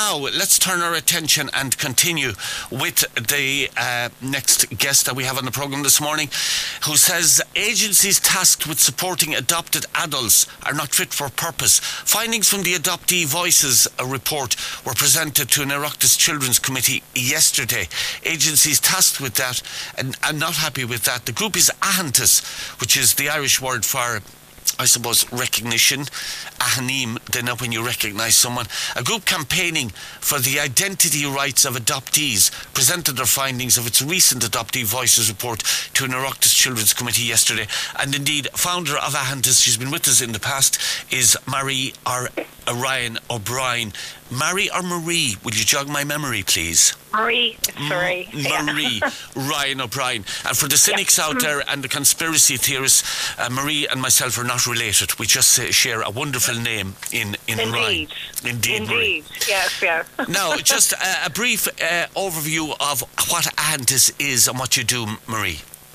now let's turn our attention and continue with the next guest that we have on the programme this morning, who says agencies tasked with supporting adopted adults are not fit for purpose. Findings from the Adoptee Voices report were presented to an Oireachtas Children's Committee yesterday. Agencies tasked with that and are not happy with that. The group is Ahantas, which is the Irish word for, I suppose, recognition. Ahanim, they know when you recognise someone. A group campaigning for the identity rights of adoptees presented their findings of its recent Adoptee Voices report to an Oireachtas Children's Committee yesterday. And indeed, founder of Ahantas, she's been with us in the past, is Marie Ryan O'Brien. Marie or Marie? Will you jog my memory, please? Marie, sorry. Marie Ryan O'Brien. And for the cynics out there and the conspiracy theorists, Marie and myself are not related. We just share a wonderful name in Ryan. Indeed, Marie. Yes. Now, just a brief overview of what Ahantas is and what you do, Marie.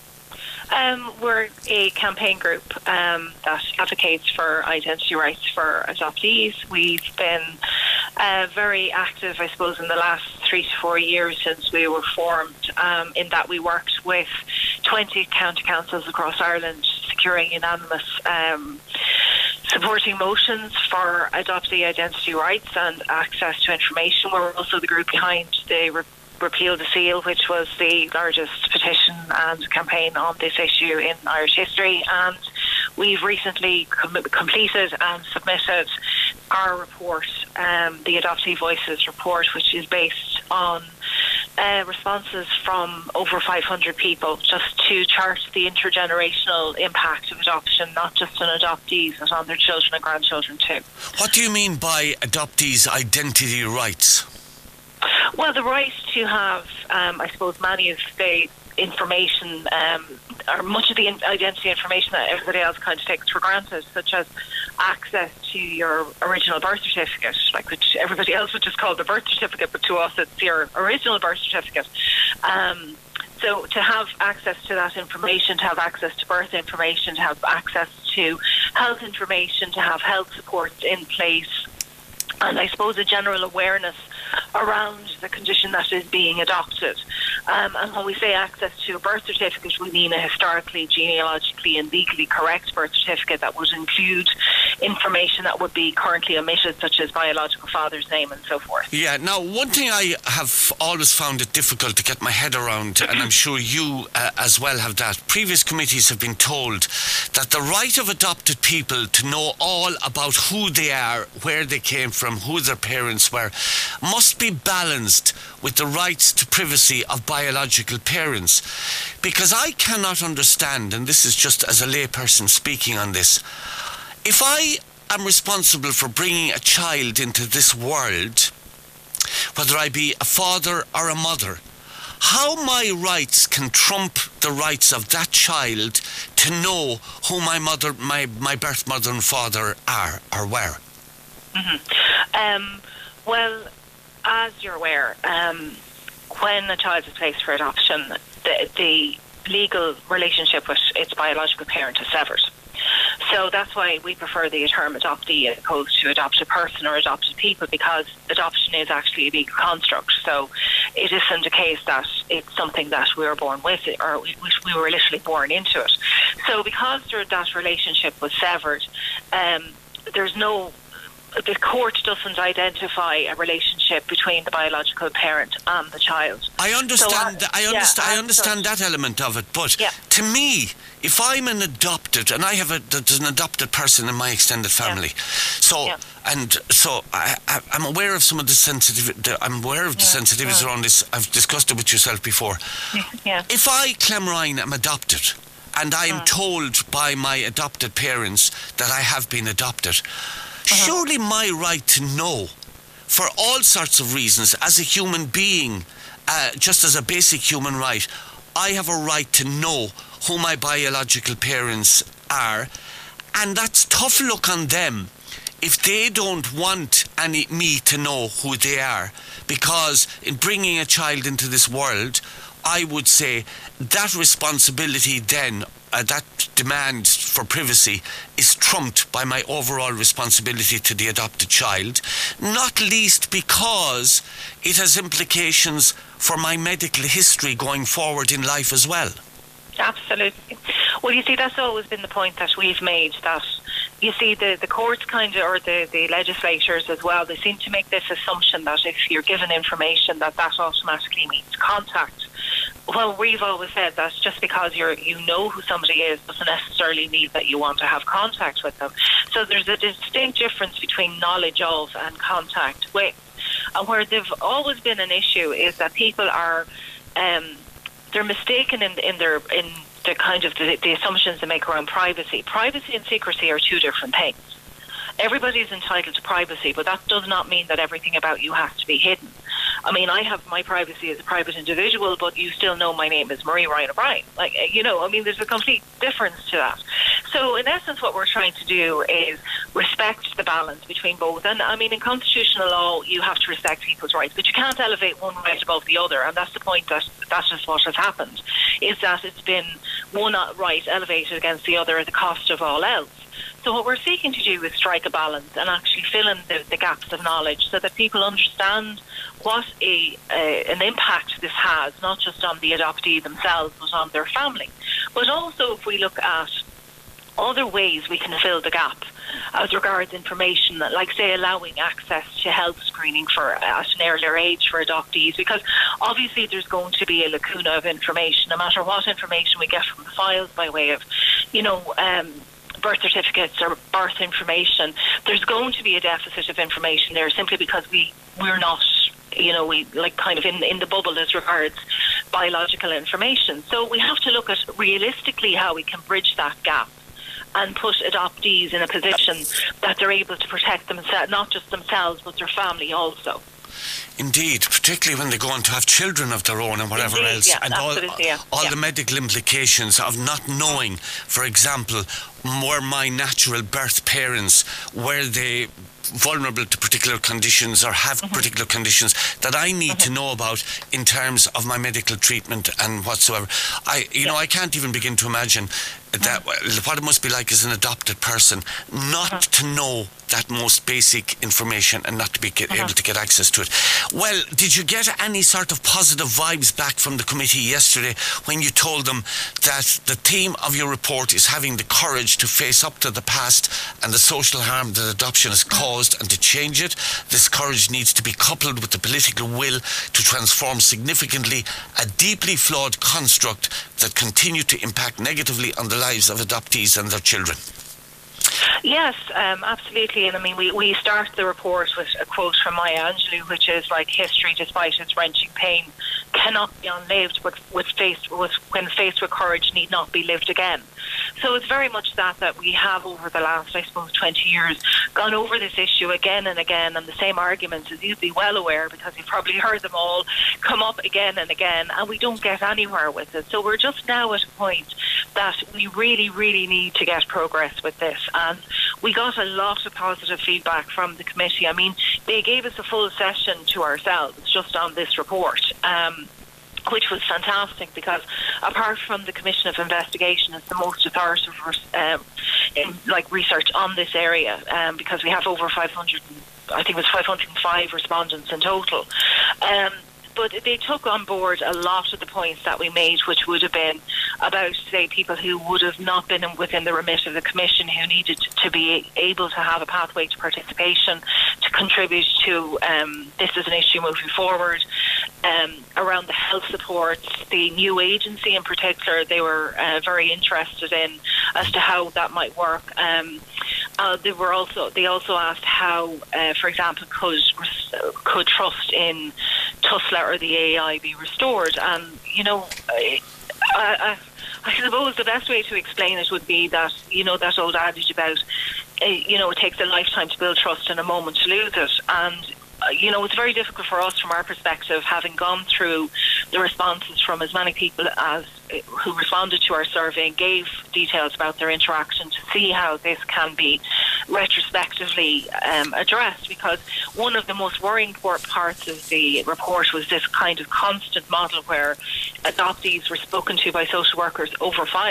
We're a campaign group that advocates for identity rights for adoptees. We've been very active, I suppose, in the last 3 to 4 years since we were formed, in that we worked with 20 county councils across Ireland, securing unanimous supporting motions for adoptee identity rights and access to information. We're also the group behind the Repeal the Seal, which was the largest petition and campaign on this issue in Irish history, and we've recently completed and submitted our report, the Adoptee Voices report, which is based on responses from over 500 people, just to chart the intergenerational impact of adoption, not just on adoptees but on their children and grandchildren too. What do you mean by adoptees' identity rights? Well, the right to have, I suppose, many of the information, or much of the identity information that everybody else kind of takes for granted, such as access to your original birth certificate, like which everybody else would just call the birth certificate, but to us it's your original birth certificate. So to have access to that information, to have access to birth information, to have access to health information, to have health supports in place, and I suppose a general awareness around the condition that is being adopted. And when we say access to a birth certificate, we mean a historically, genealogically and legally correct birth certificate that would include information that would be currently omitted, such as biological father's name and so forth. Yeah, now one thing I have always found it difficult to get my head around, and I'm sure you as well have that, previous committees have been told that the right of adopted people to know all about who they are, where they came from, who their parents were, must be balanced with the rights to privacy of biological parents. Because I cannot understand, and this is just as a layperson speaking on this, if I am responsible for bringing a child into this world, whether I be a father or a mother, how my rights can trump the rights of that child to know who my mother, my birth mother and father are or were? Well, as you're aware, when a child is placed for adoption, the legal relationship with its biological parent is severed. So that's why we prefer the term adoptee as opposed to adopted person or adopted people, because adoption is actually a legal construct. So it isn't a case that it's something that we were born with, or we were literally born into it. So because that relationship was severed, the court doesn't identify a relationship between the biological parent and the child. I understand. I understand that element of it, but to me, if I'm an adopted, and there's an adopted person in my extended family, so I'm aware of some of the sensitivity. I'm aware of the sensitivities around this. I've discussed it with yourself before. If I, Clem Ryan, am adopted, and I am told by my adopted parents that I have been adopted, surely my right to know, for all sorts of reasons, as a human being, just as a basic human right, I have a right to know who my biological parents are, and that's tough luck on them if they don't want me to know who they are, because in bringing a child into this world, I would say that responsibility then that demand for privacy is trumped by my overall responsibility to the adopted child, not least because it has implications for my medical history going forward in life as well. Absolutely. Well, you see, that's always been the point that we've made, that, you see, the courts kind of, or the legislators as well, they seem to make this assumption that if you're given information that automatically means contact. Well, we've always said that just because you know who somebody is doesn't necessarily mean that you want to have contact with them. So there's a distinct difference between knowledge of and contact with. And where they've always been an issue is that people are they're mistaken in the kind of the assumptions they make around privacy. Privacy and secrecy are two different things. Everybody's entitled to privacy, but that does not mean that everything about you has to be hidden. I mean, I have my privacy as a private individual, but you still know my name is Marie Ryan O'Brien. Like, there's a complete difference to that. So in essence, what we're trying to do is respect the balance between both. And I mean, in constitutional law, you have to respect people's rights, but you can't elevate one right above the other. And that's the point, that's just what has happened, is that it's been one right elevated against the other at the cost of all else. So what we're seeking to do is strike a balance and actually fill in the gaps of knowledge so that people understand what an impact this has, not just on the adoptee themselves, but on their family. But also, if we look at other ways we can fill the gap as regards information, like, say, allowing access to health screening at an earlier age for adoptees, because obviously there's going to be a lacuna of information, no matter what information we get from the files by way of, birth certificates or birth information. There's going to be a deficit of information there simply because we're not, kind of in the bubble as regards biological information. So we have to look at realistically how we can bridge that gap and put adoptees in a position that they're able to protect themselves, not just themselves, but their family also. Indeed, particularly when they go on to have children of their own and whatever else. Yeah, and all the medical implications of not knowing, for example, were my natural birth parents, were they vulnerable to particular conditions or have particular conditions that I need to know about in terms of my medical treatment and whatsoever. I can't even begin to imagine that what it must be like as an adopted person not to know that most basic information and not to be able to get access to it. Well, did you get any sort of positive vibes back from the committee yesterday when you told them that the theme of your report is having the courage to face up to the past and the social harm that adoption has caused and to change it? This courage needs to be coupled with the political will to transform significantly a deeply flawed construct that continue to impact negatively on the lives of adoptees and their children. Yes, absolutely. And I mean, we start the report with a quote from Maya Angelou, which is like, history, despite its wrenching pain, cannot be unlived, but when faced with courage, need not be lived again. So it's very much that we have over the last, I suppose, 20 years gone over this issue again and again, and the same arguments, as you'd be well aware, because you've probably heard them all, come up again and again, and we don't get anywhere with it. So we're just now at a point that we really, really need to get progress with this. And we got a lot of positive feedback from the committee. I mean, they gave us a full session to ourselves just on this report, which was fantastic, because apart from the Commission of Investigation, it's the most authoritative research on this area, because we have over 500, I think it was 505 respondents in total. But they took on board a lot of the points that we made, which would have been about, say, people who would have not been within the remit of the Commission, who needed to be able to have a pathway to participation, to contribute to this as an issue moving forward. Around the health supports, the new agency in particular, they were very interested in as to how that might work. They also asked how, for example, could trust in TUSLA or the AI be restored? And I suppose the best way to explain it would be that, that old adage about, it takes a lifetime to build trust and a moment to lose it. And it's very difficult for us from our perspective, having gone through the responses from as many people as who responded to our survey and gave details about their interaction, to see how this can be retrospectively addressed, because one of the most worrying parts of the report was this kind of constant model where adoptees were spoken to by social workers over files.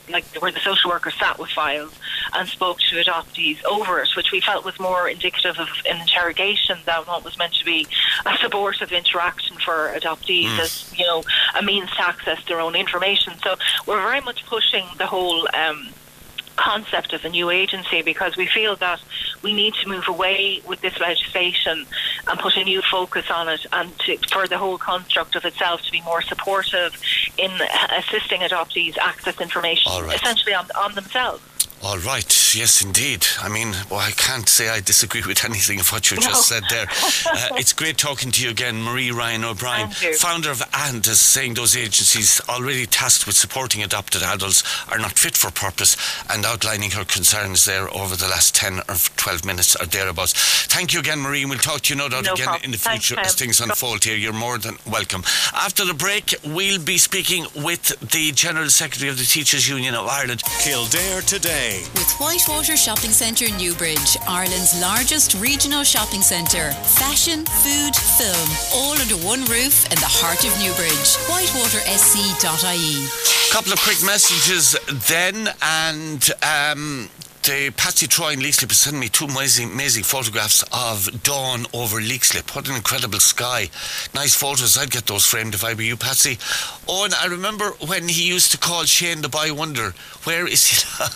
where the social worker sat with files and spoke to adoptees over it, which we felt was more indicative of an interrogation than what was meant to be a supportive interaction for adoptees as, you know, a means to access their own information. So we're very much pushing the whole concept of a new agency, because we feel that we need to move away with this legislation and put a new focus on it, and for the whole construct of itself to be more supportive in assisting adoptees access information essentially on themselves. All right, yes indeed. I mean, well, I can't say I disagree with anything of what you just said there. It's great talking to you again, Marie Ryan O'Brien, founder of AND, is saying those agencies already tasked with supporting adopted adults are not fit for purpose, and outlining her concerns there over the last 10 or 12 minutes or thereabouts. Thank you again, Marie, and we'll talk to you no doubt again in the future as things unfold here. You're more than welcome. After the break, we'll be speaking with the General Secretary of the Teachers Union of Ireland. Kildare Today. With Whitewater Shopping Centre Newbridge, Ireland's largest regional shopping centre. Fashion, food, film, all under one roof in the heart of Newbridge. WhitewaterSC.ie. Couple of quick messages then, and the Patsy Troy in Leixlip has sent me two amazing photographs of dawn over Leixlip. What an incredible sky. Nice photos. I'd get those framed if I were you, Patsy. Oh, and I remember when he used to call Shane the Boy Wonder. Where is he?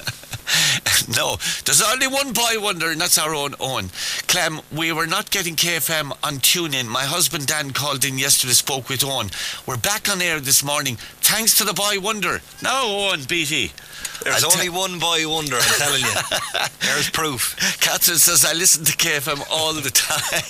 No, there's only one Boy Wonder, and that's our own Owen. Clem, we were not getting KFM on TuneIn. My husband Dan called in yesterday, spoke with Owen. We're back on air this morning, thanks to the Boy Wonder. Now, Owen Beattie. There's only one Boy Wonder, I'm telling you. There's proof. Catherine says, I listen to KFM all the time.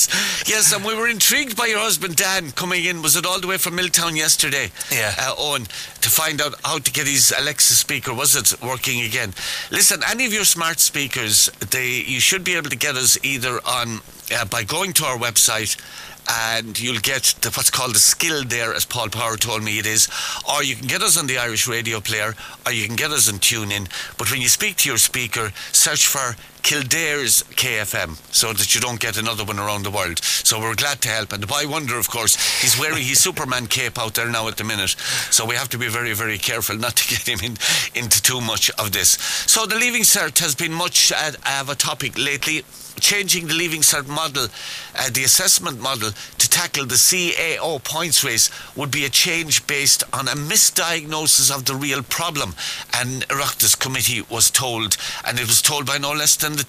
Yes, and we were intrigued by your husband Dan coming in. Was it all the way from Milltown yesterday? Yeah. Owen, to find out how to get his Alexa speaker. Was it working again? Listen, any of your smart speakers, you should be able to get us either on by going to our website, and you'll get what's called the skill there, as Paul Power told me it is, or you can get us on the Irish radio player, or you can get us on TuneIn. But when you speak to your speaker, search for Kildare's KFM, so that you don't get another one around the world. So we're glad to help. And the Boy Wonder, of course, he's wearing his Superman cape out there now at the minute, so we have to be very, very careful not to get him into too much of this. So the Leaving Cert has been much of a topic lately. Changing the Leaving Cert model, the assessment model, to tackle the CAO points race would be a change based on a misdiagnosis of the real problem. And Oireachtas committee was told, and it was told by no less than the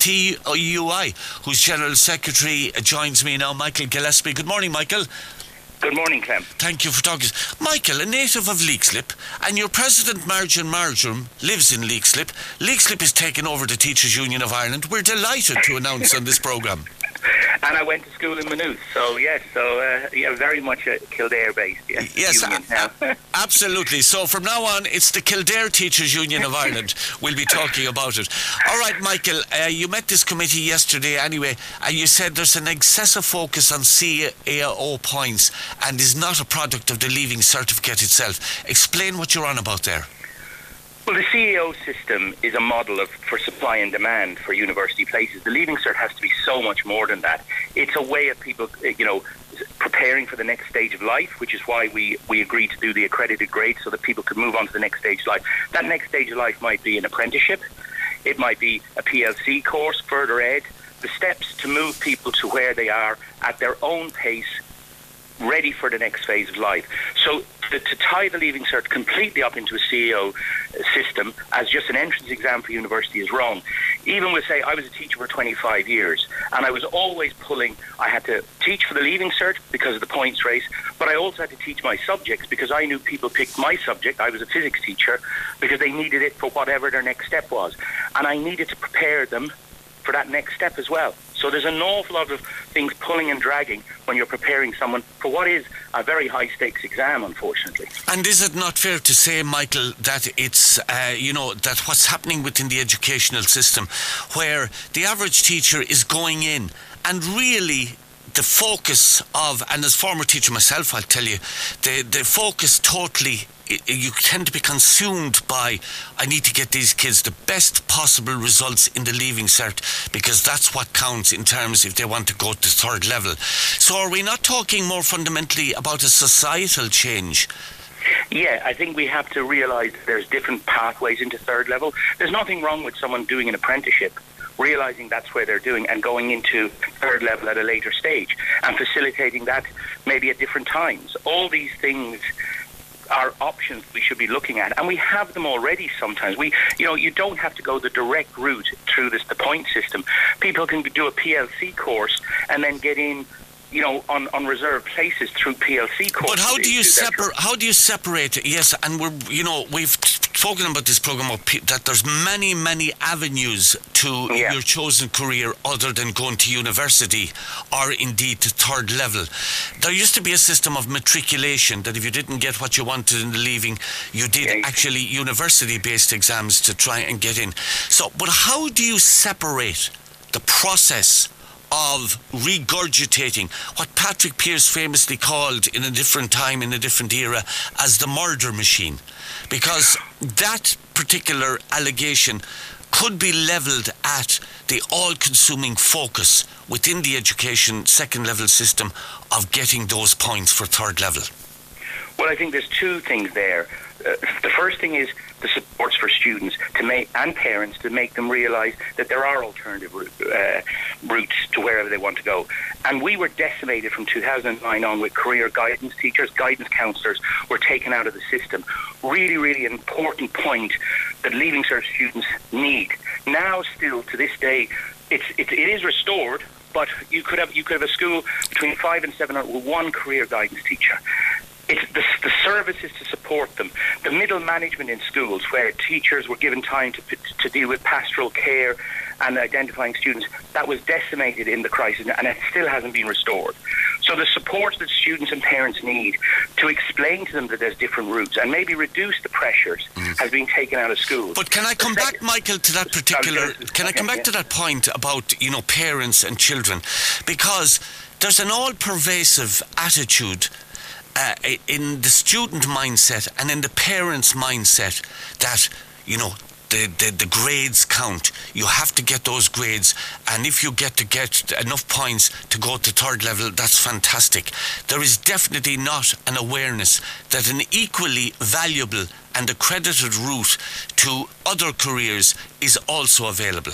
TUI, whose General Secretary joins me now, Michael Gillespie. Good morning, Michael. Good morning, Clem. Thank you for talking. Michael, a native of Leixlip, and your president, Marjan Marjoram, lives in Leixlip. Leixlip is taking over the Teachers Union of Ireland. We're delighted to announce on this programme. And I went to school in Maynooth, so yes, very much a Kildare-based union now. Absolutely. So from now on, it's the Kildare Teachers Union of Ireland. We'll be talking about it. All right, Michael, you met this committee yesterday anyway, and you said there's an excessive focus on CAO points and is not a product of the Leaving Certificate itself. Explain what you're on about there. Well, the CAO system is a model for supply and demand for university places. The Leaving Cert has to be so much more than that. It's a way of people, preparing for the next stage of life, which is why we agreed to do the accredited grade so that people could move on to the next stage of life. That next stage of life might be an apprenticeship. It might be a PLC course, further ed. The steps to move people to where they are at their own pace, ready for the next phase of life. So to tie the Leaving Cert completely up into a CAO system as just an entrance exam for university is wrong. Even with, say, I was a teacher for 25 years, and I was always I had to teach for the Leaving Cert because of the points race, but I also had to teach my subjects because I knew people picked my subject. I was a physics teacher because they needed it for whatever their next step was. And I needed to prepare them for that next step as well. So there's an awful lot of things pulling and dragging when you're preparing someone for what is a very high-stakes exam, unfortunately. And is it not fair to say, Michael, that it's, that what's happening within the educational system, where the average teacher is going in and really the focus of, and as former teacher myself, I'll tell you, the focus totally, you tend to be consumed by, I need to get these kids the best possible results in the Leaving Cert, because that's what counts in terms if they want to go to third level. So are we not talking more fundamentally about a societal change? Yeah, I think we have to realise there's different pathways into third level. There's nothing wrong with someone doing an apprenticeship, realising that's where they're doing, and going into third level at a later stage, and facilitating that maybe at different times. All these things are options we should be looking at, and we have them already sometimes. You don't have to go the direct route through the point system. People can do a PLC course and then get in, on reserved places through PLC courses. But how do you separate it? Yes, and we've spoken about this program that there's many avenues to your chosen career other than going to university or indeed to third level. There used to be a system of matriculation that if you didn't get what you wanted in the leaving, you did actually university-based exams to try and get in. So, but how do you separate the process of regurgitating what Patrick Pearse famously called in a different time, in a different era, as the murder machine? Because that particular allegation could be levelled at the all-consuming focus within the education second-level system of getting those points for third level. Well, I think there's two things there. The first thing is the supports for students and parents to make them realise that there are alternative routes to wherever they want to go. And we were decimated from 2009 on with career guidance teachers, guidance counsellors were taken out of the system. Really, really important point that Leaving Cert students need. Now, still to this day, it is restored, but you could have a school between 5 and 7 with one career guidance teacher. It's the services to support them, the middle management in schools where teachers were given time to deal with pastoral care and identifying students, that was decimated in the crisis, and it still hasn't been restored. So the support that students and parents need to explain to them that there's different routes and maybe reduce the pressures has been taken out of schools. But can I come back, Michael, to that particular... Can I come back to that point about, parents and children? Because there's an all-pervasive attitude in the student mindset and in the parents' mindset that, the grades count. You have to get those grades, and if you get enough points to go to third level, that's fantastic. There is definitely not an awareness that an equally valuable and accredited route to other careers is also available.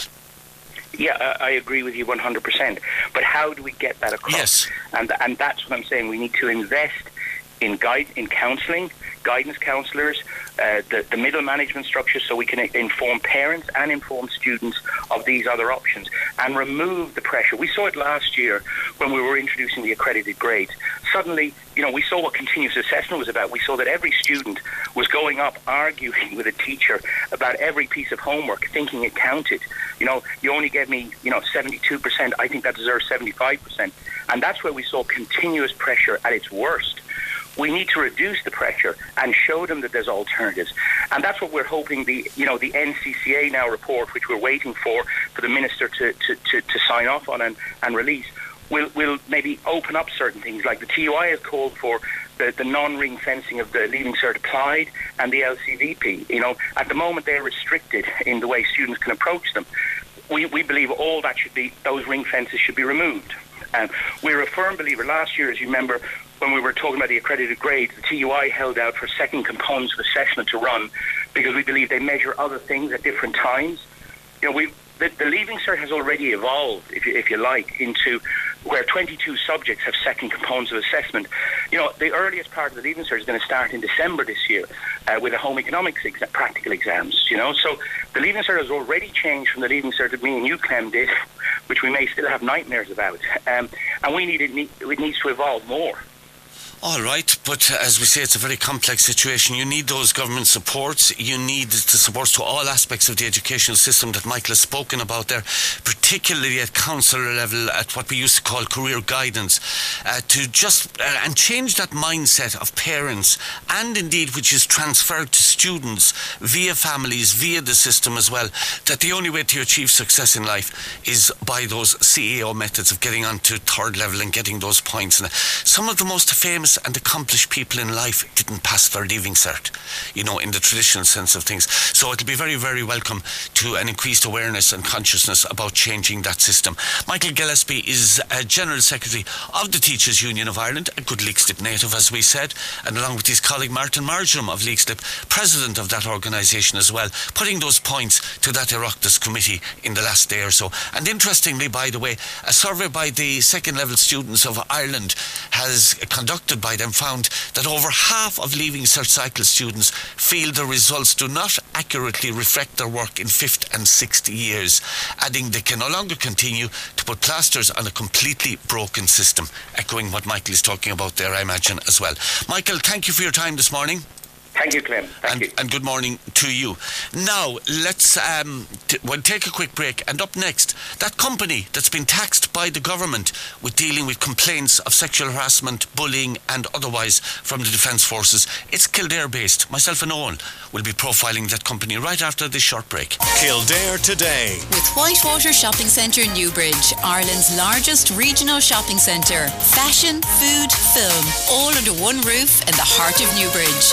Yeah, I agree with you 100%. But how do we get that across? Yes. And that's what I'm saying. We need to invest in counselling, guidance counsellors, the middle management structure, so we can inform parents and inform students of these other options and remove the pressure. We saw it last year when we were introducing the accredited grades. Suddenly, we saw what continuous assessment was about. We saw that every student was going up arguing with a teacher about every piece of homework, thinking it counted. You only gave me, 72%. I think that deserves 75%. And that's where we saw continuous pressure at its worst. We need to reduce the pressure and show them that there's alternatives. And that's what we're hoping the NCCA now report, which we're waiting for the Minister to sign off on and release, will maybe open up certain things. Like the TUI has called for the non-ring fencing of the Leaving Cert Applied and the LCVP. At the moment they're restricted in the way students can approach them. We believe all that those ring fences should be removed. We're a firm believer. Last year, as you remember, when we were talking about the accredited grades, the TUI held out for second components of assessment to run because we believe they measure other things at different times. The Leaving Cert has already evolved, if you like, into where 22 subjects have second components of assessment. The earliest part of the Leaving Cert is going to start in December this year with the home economics practical exams. So the Leaving Cert has already changed from the Leaving Cert that me and you, Clem, did, which we may still have nightmares about. And it needs to evolve more. All right, but as we say, it's a very complex situation. You need those government supports. You need the supports to all aspects of the educational system that Michael has spoken about there, particularly at councillor level, at what we used to call career guidance, to just and change that mindset of parents and indeed which is transferred to students, via families, via the system as well, that the only way to achieve success in life is by those CEO methods of getting on to third level and getting those points. And some of the most famous and accomplished people in life didn't pass their leaving cert, in the traditional sense of things. So it'll be very, very welcome to an increased awareness and consciousness about changing that system. Michael Gillespie is General Secretary of the Teachers Union of Ireland, a good Leixlip native, as we said, and along with his colleague Martin Marjoram of Leixlip, President of that organisation as well, putting those points to that Oireachtas committee in the last day or so. And interestingly, by the way, a survey by the second level students of Ireland has conducted by them found that over half of Leaving Cert Cycle students feel the results do not accurately reflect their work in 5th and 6th years, adding they can no longer continue to put plasters on a completely broken system, echoing what Michael is talking about there, I imagine, as well. Michael, thank you for your time this morning. Thank you, Clem. Thank you. And good morning to you. Now, let's we'll take a quick break. And up next, that company that's been taxed by the government with dealing with complaints of sexual harassment, bullying and otherwise from the Defence Forces, it's Kildare-based. Myself and Owen will be profiling that company right after this short break. Kildare Today. With Whitewater Shopping Centre Newbridge, Ireland's largest regional shopping centre. Fashion, food, film, all under one roof in the heart of Newbridge.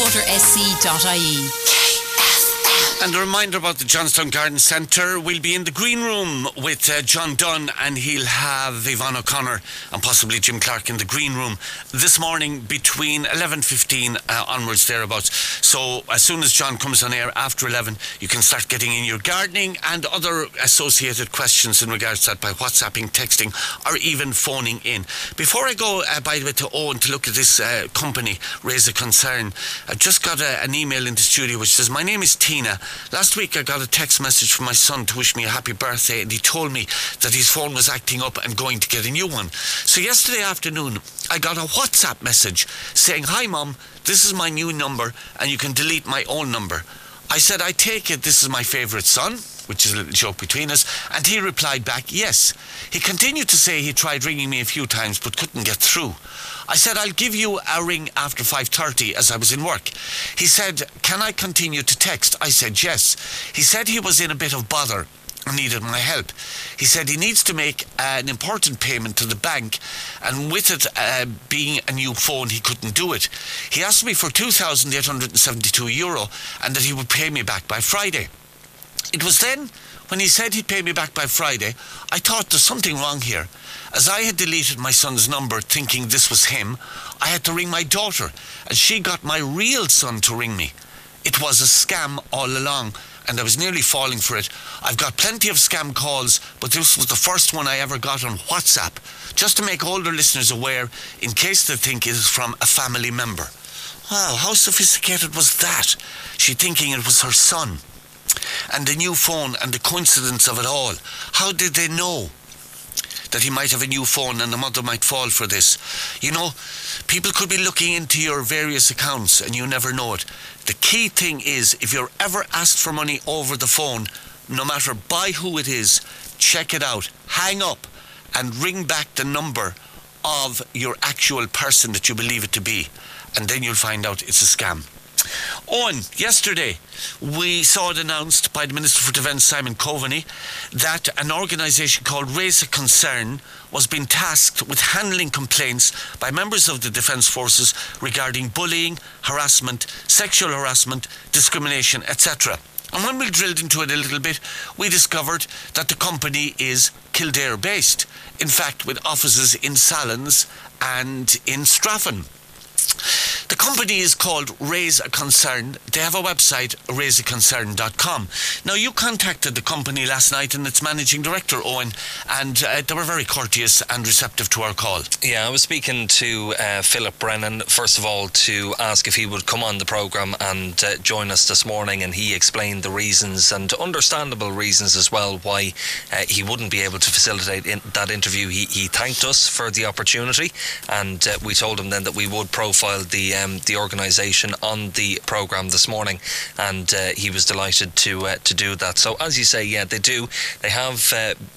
WhitewaterSC.ie. And a reminder about the Johnstown Garden Centre. We'll be in the green room with John Dunn, and he'll have Yvonne O'Connor and possibly Jim Clark in the green room this morning between 11:15 onwards, thereabouts. So as soon as John comes on air after 11, you can start getting in your gardening and other associated questions in regards to that by WhatsApping, texting or even phoning in. Before I go, by the way, to Owen to look at this company, Raise a Concern, I've just got an email in the studio which says, "My name is Tina. Last week I got a text message from my son to wish me a happy birthday, and he told me that his phone was acting up and going to get a new one. So yesterday afternoon I got a WhatsApp message saying, 'Hi Mum, this is my new number and you can delete my old number.' I said, 'I take it this is my favourite son,' which is a little joke between us, and he replied back, 'Yes.' He continued to say he tried ringing me a few times but couldn't get through. I said, 'I'll give you a ring after 5:30 as I was in work.' He said, 'Can I continue to text?' I said, 'Yes.' He said he was in a bit of bother and needed my help. He said he needs to make an important payment to the bank, and with it being a new phone, he couldn't do it. He asked me for €2,872 and that he would pay me back by Friday. It was then, when he said he'd pay me back by Friday, I thought there's something wrong here. As I had deleted my son's number thinking this was him, I had to ring my daughter, and she got my real son to ring me. It was a scam all along, and I was nearly falling for it. I've got plenty of scam calls, but this was the first one I ever got on WhatsApp, just to make older listeners aware, in case they think it is from a family member." Wow, how sophisticated was that? She thinking it was her son. And the new phone and the coincidence of it all. How did they know that he might have a new phone and the mother might fall for this? People could be looking into your various accounts and you never know it. The key thing is, if you're ever asked for money over the phone, no matter by who it is, check it out, hang up and ring back the number of your actual person that you believe it to be, and then you'll find out it's a scam. Owen, yesterday we saw it announced by the Minister for Defence, Simon Coveney, that an organisation called Raise a Concern was being tasked with handling complaints by members of the Defence Forces regarding bullying, harassment, sexual harassment, discrimination, etc. And when we drilled into it a little bit, we discovered that the company is Kildare-based, in fact with offices in Sallins and in Straffan. The company is called Raise a Concern. They have a website, raiseaconcern.com. Now, you contacted the company last night and its managing director, Owen, and they were very courteous and receptive to our call. Yeah, I was speaking to Philip Brennan, first of all, to ask if he would come on the programme and join us this morning, and he explained the reasons, and understandable reasons as well, why he wouldn't be able to facilitate that interview. He thanked us for the opportunity, and we told him then that we would profile the the organisation on the programme this morning, and he was delighted to do that. So as you say, yeah, they do. They have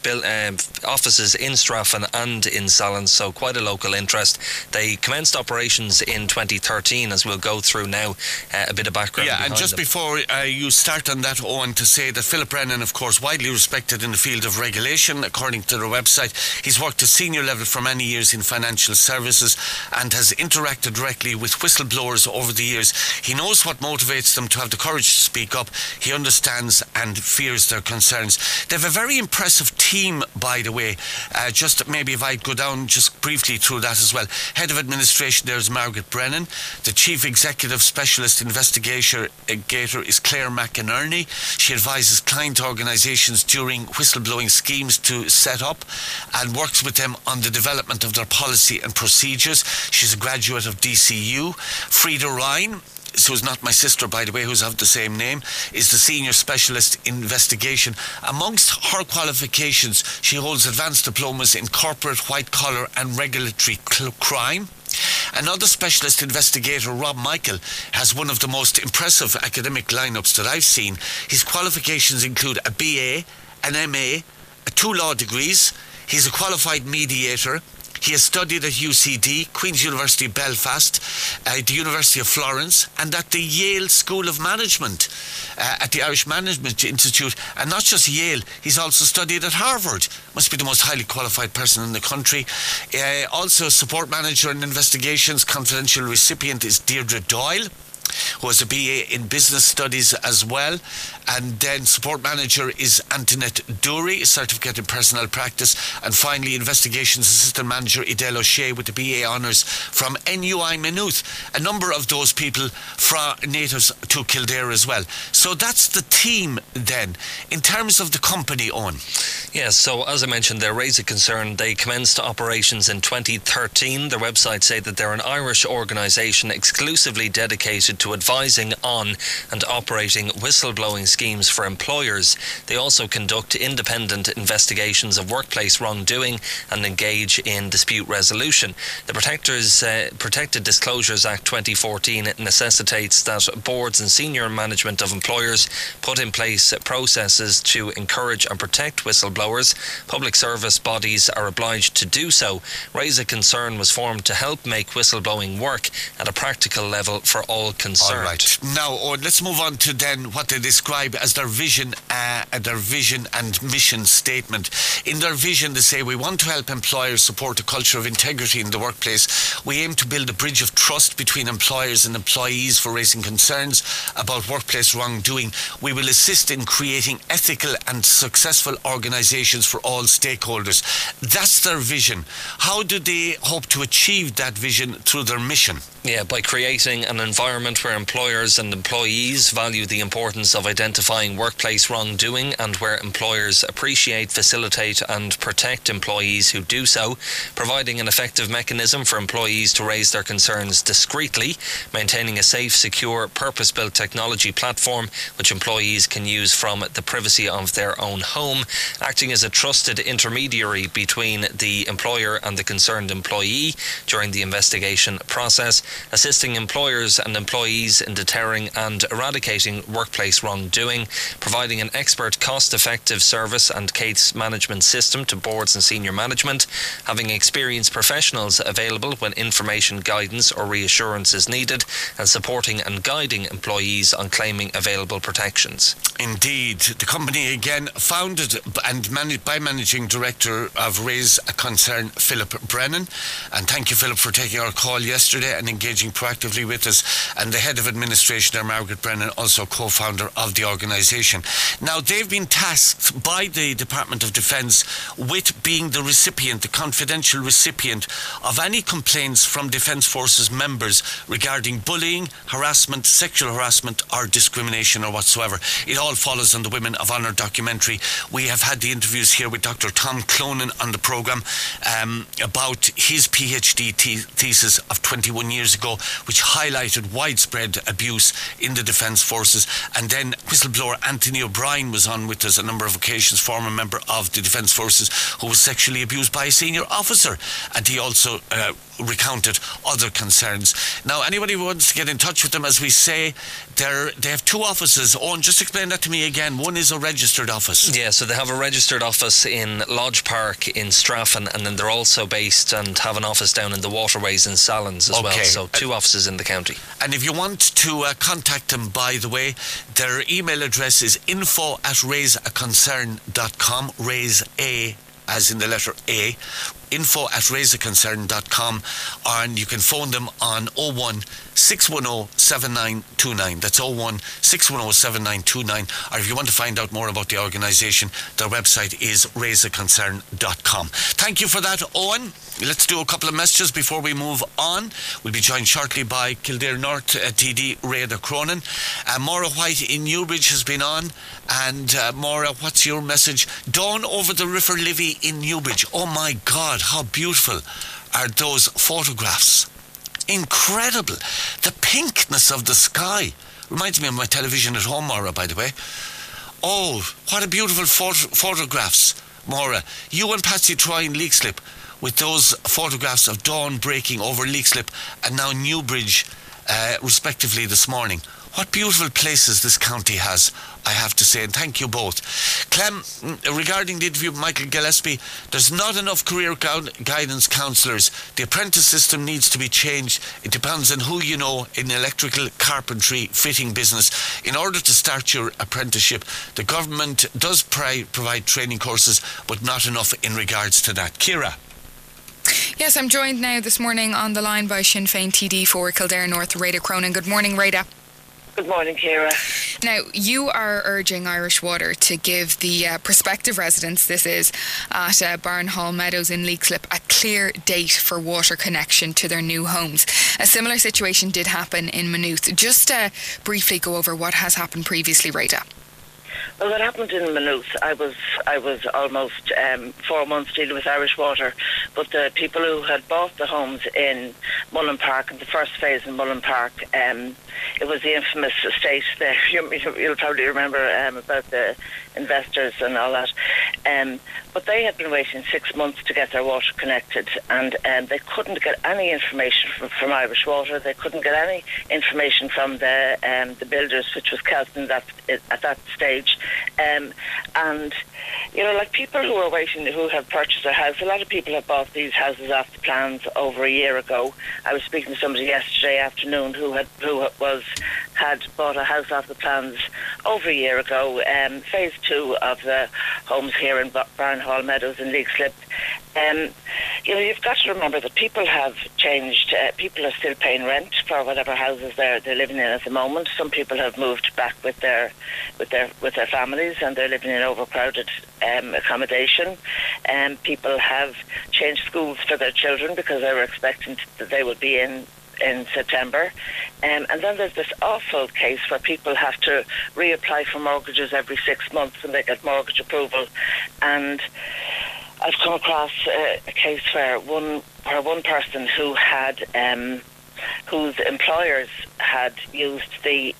offices in Straffan and in Sallins, so quite a local interest. They commenced operations in 2013, as we'll go through now. A bit of background. Yeah, and just before you start on that, Owen, to say that Philip Brennan, of course, widely respected in the field of regulation, according to their website. He's worked at senior level for many years in financial services and has interacted directly with whistleblowers over the years. He knows what motivates them to have the courage to speak up. He understands and fears their concerns. They have a very impressive team, by the way. Just maybe if I go down just briefly through that as well. Head of administration there is Margaret Brennan. The chief executive specialist investigator is Claire McInerney. She advises client organisations during whistleblowing schemes to set up and works with them on the development of their policy and procedures. She's a graduate of DCU. Frida Ryan, who's not my sister, by the way, who's of the same name, is the Senior Specialist Investigation. Amongst her qualifications, she holds advanced diplomas in corporate, white-collar and regulatory crime. Another specialist investigator, Rob Michael, has one of the most impressive academic lineups that I've seen. His qualifications include a BA, an MA, 2 law degrees. He's a qualified mediator. He has studied at UCD, Queen's University Belfast, the University of Florence, and at the Yale School of Management, at the Irish Management Institute. And not just Yale, he's also studied at Harvard. Must be the most highly qualified person in the country. Also, support manager in investigations, confidential recipient is Deirdre Doyle, who has a BA in business studies as well. And then support manager is Antoinette Dury, a certificate in personnel practice. And finally, investigations assistant manager Edel O'Shea with the BA honours from NUI Maynooth. A number of those people from natives to Kildare as well. So that's the team then. In terms of the company, Owen. Yes, so as I mentioned, they raise a concern. They commenced operations in 2013. Their website say that they're an Irish organisation exclusively dedicated to advising on and operating whistleblowing schemes for employers. They also conduct independent investigations of workplace wrongdoing and engage in dispute resolution. The Protected Disclosures Act 2014 necessitates that boards and senior management of employers put in place processes to encourage and protect whistleblowers. Public service bodies are obliged to do so. Raise a Concern was formed to help make whistleblowing work at a practical level for all concerned. All right. Now, Owen, let's move on to then what they describe as their vision and mission statement. In their vision, they say, we want to help employers support a culture of integrity in the workplace. We aim to build a bridge of trust between employers and employees for raising concerns about workplace wrongdoing. We will assist in creating ethical and successful organisations for all stakeholders. That's their vision. How do they hope to achieve that vision through their mission? Yeah, by creating an environment where employers and employees value the importance of identifying workplace wrongdoing and where employers appreciate, facilitate and protect employees who do so, providing an effective mechanism for employees to raise their concerns discreetly, maintaining a safe, secure, purpose-built technology platform which employees can use from the privacy of their own home, acting as a trusted intermediary between the employer and the concerned employee during the investigation process, assisting employers and employees in deterring and eradicating workplace wrongdoing, providing an expert, cost-effective service and case management system to boards and senior management, having experienced professionals available when information, guidance or reassurance is needed, and supporting and guiding employees on claiming available protections. Indeed. The company, again, founded and managed by Managing Director of Raise a Concern, Philip Brennan. And thank you, Philip, for taking our call yesterday and engaging proactively with us. And the head of administration there, Margaret Brennan, also co-founder of the organisation. Now, they've been tasked by the Department of Defence with being the recipient, the confidential recipient of any complaints from Defence Forces members regarding bullying, harassment, sexual harassment or discrimination or whatsoever. It all follows on the Women of Honour documentary. We have had the interviews here with Dr. Tom Clonan on the programme about his PhD thesis of 21 years ago, which highlighted widespread widespread abuse in the Defence Forces. And then whistleblower Anthony O'Brien was on with us a number of occasions, former member of the Defence Forces, who was sexually abused by a senior officer, and he also recounted other concerns. Now, anybody who wants to get in touch with them, as we say, they have 2 offices. Owen, just explain that to me again. One is a registered office. Yeah, so they have a registered office in Lodge Park in Straffan, and then they're also based and have an office down in the Waterways in Sallins as well. So 2 offices in the county. And if you want to contact them, by the way, their email address is info@raiseaconcern.com. Raise A as in the letter A. info@raiseaconcern.com, and you can phone them on 01 610 7929. That's 01 610 7929. Or if you want to find out more about the organisation, their website is raiseaconcern.com. Thank you for that, Owen. Let's do a couple of messages before we move on. We'll be joined shortly by Kildare North TD Rada Cronin. Maura White in Newbridge has been on. And Maura, what's your message? Dawn over the River Livy in Newbridge. Oh my God, how beautiful are those photographs. Incredible. The pinkness of the sky. Reminds me of my television at home, Maura, by the way. Oh, what a beautiful photographs, Maura. You and Patsy Troy in Leixlip with those photographs of dawn breaking over Leixlip and now Newbridge, respectively, this morning. What beautiful places this county has, I have to say, and thank you both. Clem, regarding the interview with Michael Gillespie, there's not enough career guidance counsellors. The apprentice system needs to be changed. It depends on who you know in electrical, carpentry, fitting business. In order to start your apprenticeship, the government does provide training courses, but not enough in regards to that. Ciara. Yes, I'm joined now this morning on the line by Sinn Féin TD for Kildare North, Rada Cronin. Good morning, Rada. Good morning, Ciara. Now, you are urging Irish Water to give the prospective residents, this is, at Barnhall Meadows in Leixlip, a clear date for water connection to their new homes. A similar situation did happen in Maynooth. Just briefly go over what has happened previously, Rada. Well, what happened in Maynooth, I was almost 4 months dealing with Irish Water, but the people who had bought the homes in Mullen Park, in the first phase in Mullen Park, it was the infamous estate there. You'll probably remember about the investors and all that. But they had been waiting 6 months to get their water connected, and they couldn't get any information from Irish Water. They couldn't get any information from the builders, which was Kelton at that stage. And you know, like people who are waiting, who have purchased a house, a lot of people have bought these houses off the plans over a year ago. I was speaking to somebody yesterday afternoon who had bought a house off the plans over a year ago. Phase 2 of the homes here in Barnhall Meadows in Leixlip. You know, you've got to remember that people have changed. People are still paying rent for whatever houses they're living in at the moment. Some people have moved back with their families, and they're living in overcrowded accommodation. People have changed schools for their children because they were expecting that they would be in September. And then there's this awful case where people have to reapply for mortgages every 6 months and they get mortgage approval. And I've come across a case where one person who had whose employers had used the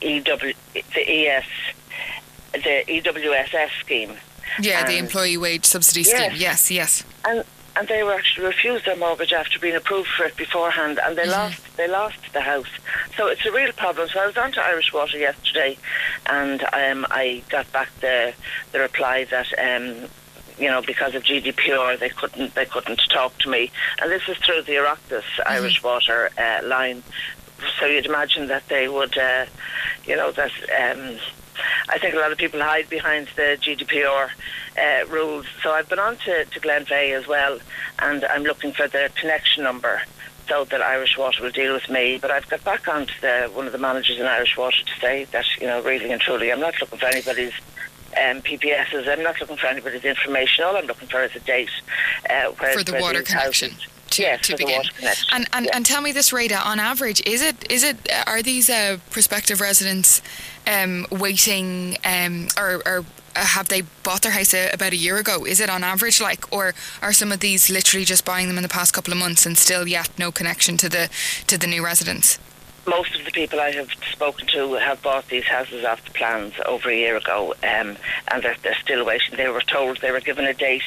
EWSS scheme. Yeah, the Employee Wage Subsidy Scheme. Yes. And they were actually refused their mortgage after being approved for it beforehand, and they lost the house. So it's a real problem. So I was on to Irish Water yesterday, and I got back the reply that you know, because of GDPR, they couldn't talk to me, and this is through the Oireachtas Irish Water line. So you'd imagine that they would, you know, that. I think a lot of people hide behind the GDPR rules. So I've been on to Glenveigh as well, and I'm looking for the connection number so that Irish Water will deal with me. But I've got back on to one of the managers in Irish Water to say that, you know, really and truly, I'm not looking for anybody's PPSs. I'm not looking for anybody's information. All I'm looking for is a date for the water connection. To begin. And tell me this, Rada, on average, are these prospective residents waiting or have they bought their house about a year ago? Is it on average or are some of these literally just buying them in the past couple of months and still yet no connection to the new residents? most of the people I have spoken to have bought these houses off the plans over a year ago, and they're still waiting. They were told, they were given a date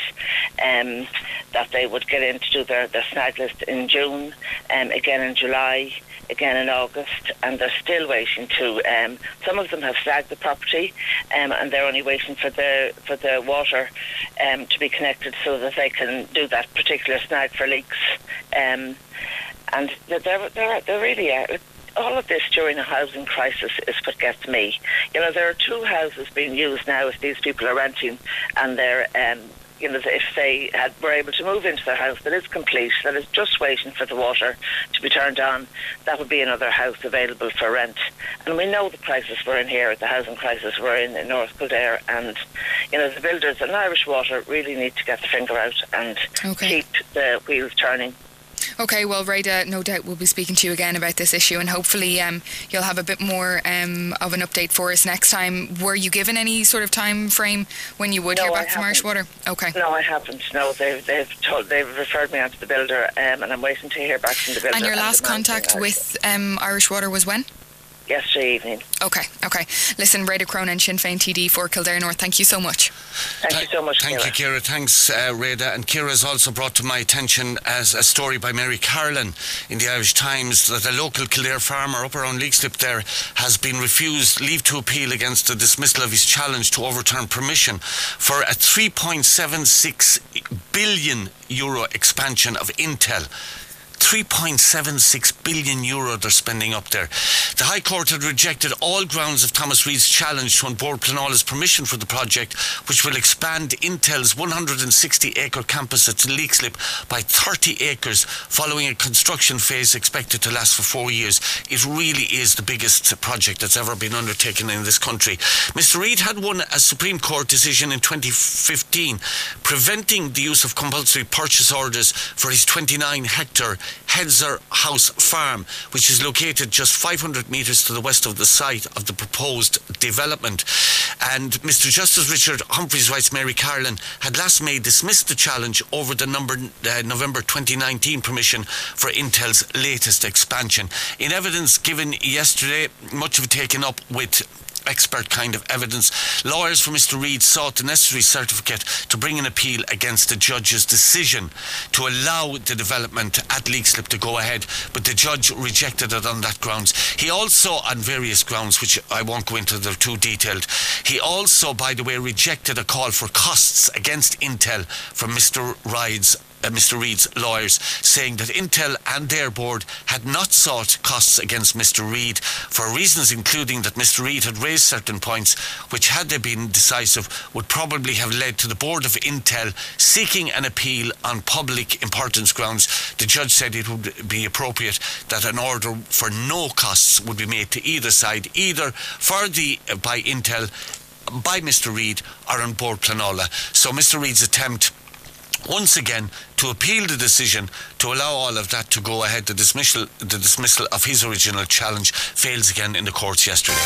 that they would get in to do their snag list in June, again in July, again in August, and they're still waiting to. Some of them have snagged the property, and they're only waiting for the water to be connected so that they can do that particular snag for leaks. And they're really all of this during a housing crisis is what gets me. You know, there are 2 houses being used now if these people are renting, and they're you know, if they were able to move into their house that is complete, that is just waiting for the water to be turned on, that would be another house available for rent. And we know the crisis we're in here, the housing crisis we're in North Kildare, and you know, the builders and Irish Water really need to get the finger out and keep the wheels turning. Okay, well, Rhoda, no doubt we'll be speaking to you again about this issue, and hopefully you'll have a bit more of an update for us next time. Were you given any sort of time frame when you would hear back from Irish Water? Okay. No, I haven't. No, they've referred me on to the builder, and I'm waiting to hear back from the builder. And your last contact with Irish Water was when? Yesterday evening. Okay. Listen, Rhoda Cronin, Sinn Féin TD for Kildare North, thank you so much. Thank you so much, Thank you, Ciara. Thanks, Rhoda. And Ciara has also brought to my attention as a story by Mary Carlin in the Irish Times that a local Kildare farmer up around Leixlip there has been refused leave to appeal against the dismissal of his challenge to overturn permission for a €3.76 billion expansion of Intel. €3.76 billion they're spending up there. The High Court had rejected all grounds of Thomas Reid's challenge to Bord Pleanála's permission for the project, which will expand Intel's 160-acre campus at Leixlip by 30 acres following a construction phase expected to last for 4 years. It really is the biggest project that's ever been undertaken in this country. Mr. Reid had won a Supreme Court decision in 2015 preventing the use of compulsory purchase orders for his 29-hectare Hedzer House Farm, which is located just 500 metres to the west of the site of the proposed development. And Mr. Justice Richard Humphreys writes Mary Carlin had last May dismissed the challenge over the November 2019 permission for Intel's latest expansion. In evidence given yesterday, much of it taken up with expert kind of evidence, lawyers for Mr. Reid sought the necessary certificate to bring an appeal against the judge's decision to allow the development at Leixlip to go ahead, but the judge rejected it on that grounds. He also, on various grounds, which I won't go into, they're too detailed, he also, by the way, rejected a call for costs against Intel from Mr. Reid's lawyers, saying that Intel and their board had not sought costs against Mr. Reid for reasons including that Mr. Reid had raised certain points which, had they been decisive, would probably have led to the board of Intel seeking an appeal on public importance grounds. The judge said it would be appropriate that an order for no costs would be made to either side, either by Intel, by Mr. Reid, or on Bord Pleanála. So Mr. Reid's attempt once again to appeal the decision to allow all of that to go ahead, the dismissal of his original challenge, fails again in the courts yesterday.